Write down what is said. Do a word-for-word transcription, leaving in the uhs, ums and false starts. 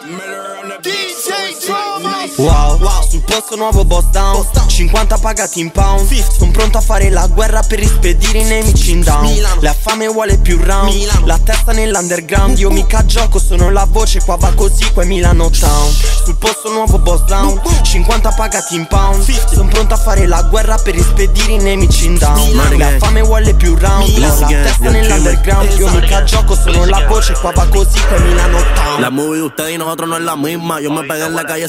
D J Drama. Wow, wow, sul posto nuovo boss down, cinquanta pagati in pound. Sono pronto a fare la guerra per rispedire i nemici in down. La fame vuole più round, la testa nell'underground. Io mica gioco, sono la voce, qua va così, qua è Milano Town. Sul posto nuovo boss down, cinquanta pagati in pound. Sono pronto a fare la guerra per rispedire i nemici in down. La fame vuole più round, la testa nell'underground. Io mica gioco, sono la voce, qua va così, qua è Milano Town. La movie de ustedes y nosotros no es la misma. Yo me pegué en la calle